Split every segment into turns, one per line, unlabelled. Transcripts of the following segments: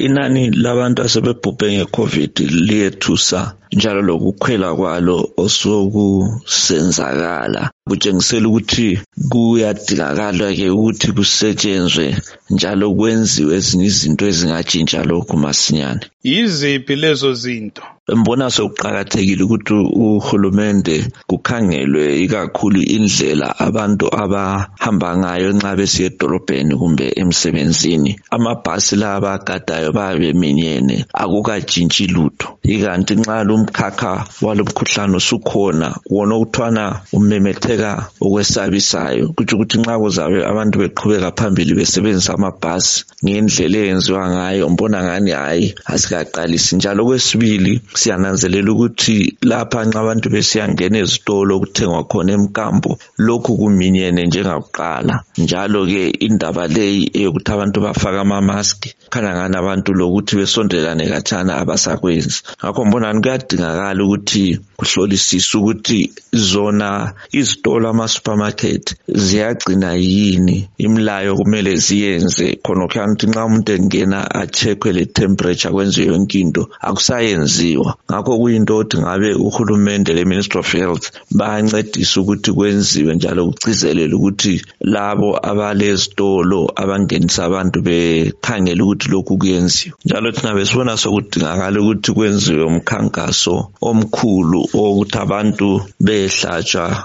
Inani labantu asebebhubhe ngeCovid liyethusa njalo lokukhwela kwalo osokusenzakala kutshengisela ukuthi kuyadingakala ke ukuthi kusetshenzwe njalo kwenziwe ezinye izinto ezingatshintsha lokhu masinyane.
Yiziphi lezo zinto?
Mbona sokuqhakathekile ukuthi uhulumende kukhangelwe ikakhulu indlela abantu abahamba ngayo nxa besiya edolobheni kumbe emsebenzini. Amabhasi la abagadayo babeminyene akukatshintshi lutho. Ikanti nxa lumkhakha walomkhuhlane usukhona wona ukuthwana umemetheka okwesabisayo kuthi ukuthi nxa kuzabe abantu beqhubeka phambili besebenzisa amabhasi ngendlela eyenziwa ngayo mbona ngani hayi asikaqalisi. Njalo kwesibili siyananzelela ukuthi lapha nxa abantu besiyangena ezitolo okuthengwa khona emkambo lokhu kuminyene njengakuqala. Njalo ke indaba leyi eyokuthi abantu bafaka ama-mask khana ngani abantu lokuthi besondelane khatshana abasakwenzi. Ngakho mbona kuyadingakala ukuthi kuhlolisiswe ukuthi zona izitolo ama-supermarket ziyagcina yini imilayo kumele ziyenze khona ukuthi nxa umuntu engena acheckwe le temperature kwenziwe yonke into akusayenziwa. Ngakho kuyinto ukuthi ngabe uhulumende le Ministry of Health bayancedisa ukuthi kwenziwe njalo kucizelele ukuthi labo abalezitolo abangenisa abantu bekhangela ukuthi lokhu kuyenziwe. Njalo thina besibona sokudingakala ukuthi kwenziwe umkhankaso omkhulu ukuthi abantu behlatshwa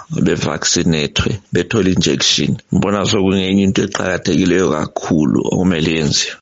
bevaccinate bethole injection. Mbona sokungenye into eqhakathekileyo kakhulu okumele yenziwe.